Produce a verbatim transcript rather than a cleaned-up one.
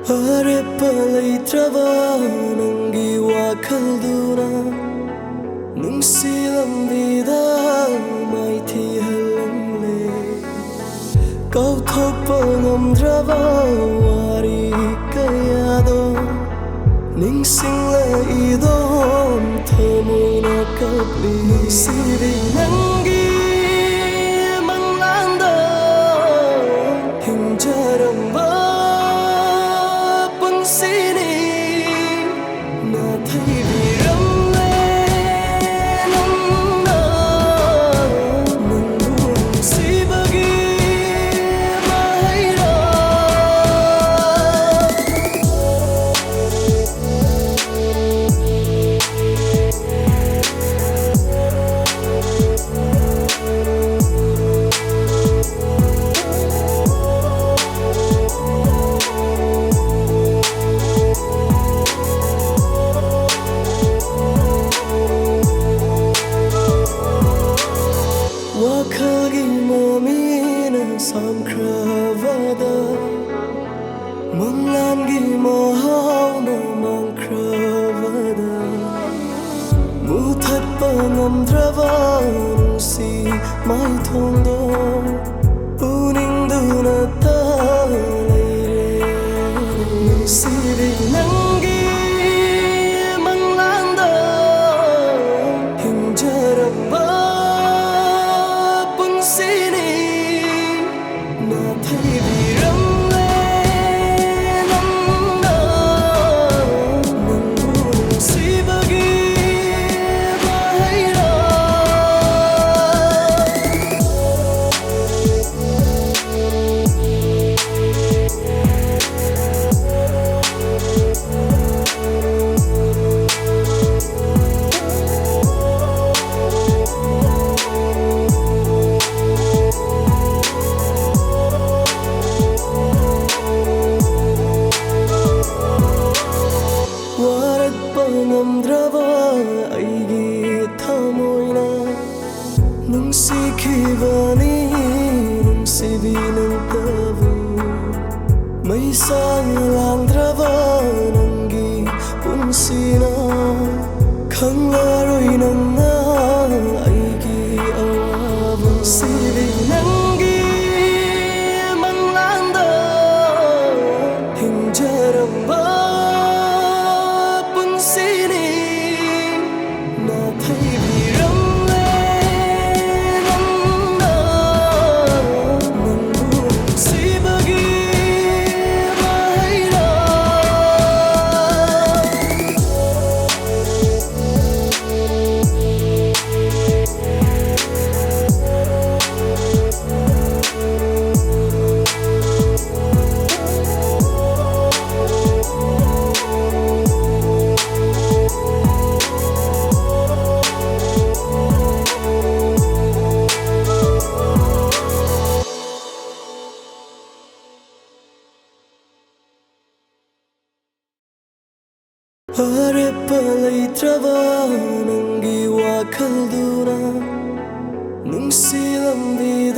ꯑꯔꯦꯞꯄ ꯂꯩꯇ꯭ꯔꯕ ꯅꯪꯒꯤ ꯋꯥꯈꯜꯗꯨꯅ ꯅꯨꯡꯁꯤ ꯂꯝꯕꯤꯗ ꯃꯥꯏꯊꯤꯍꯜꯂꯝꯂꯦ ꯀꯥꯎꯊꯣꯛꯄ ꯉꯝꯗ꯭ꯔꯕ ꯋꯥꯔꯤ ꯀꯌꯥꯗꯣ ꯅꯤꯡꯁꯤꯡꯂꯛꯏꯗꯣꯝ ꯊꯃꯣꯏꯅ ꯀꯞꯂꯤ ꯅꯨꯡꯁꯤꯕꯤ ꯅꯪꯒꯤ ꯃꯪꯂꯥꯟꯗ ꯍꯤꯡꯖꯔꯝꯕ ꯄꯨꯟꯁꯤꯅꯤ 나타이비람래 넌나 넌부 시박이 마이라 와클기 몸이는 삼크라바다 멍란기 마하우나 망크라바다 무탓바 남드라바 농시 마이통도 우닝두나 따레이레 농시비 난기 망란다 힘자라바 ngầm aigi thamoina nungsikibani nungsibi nantavu mai sang langdrava nangi punsina khanglaroi nangna aigi awabu sibi nangi manglanda hingjaramba ꯑꯔꯦꯞꯄ ꯂꯩꯇ꯭ꯔꯕ ꯅꯪꯒꯤ ꯋꯥꯈꯜꯗꯨꯅ ꯅꯨꯡꯁꯤ ꯂꯝꯕꯤ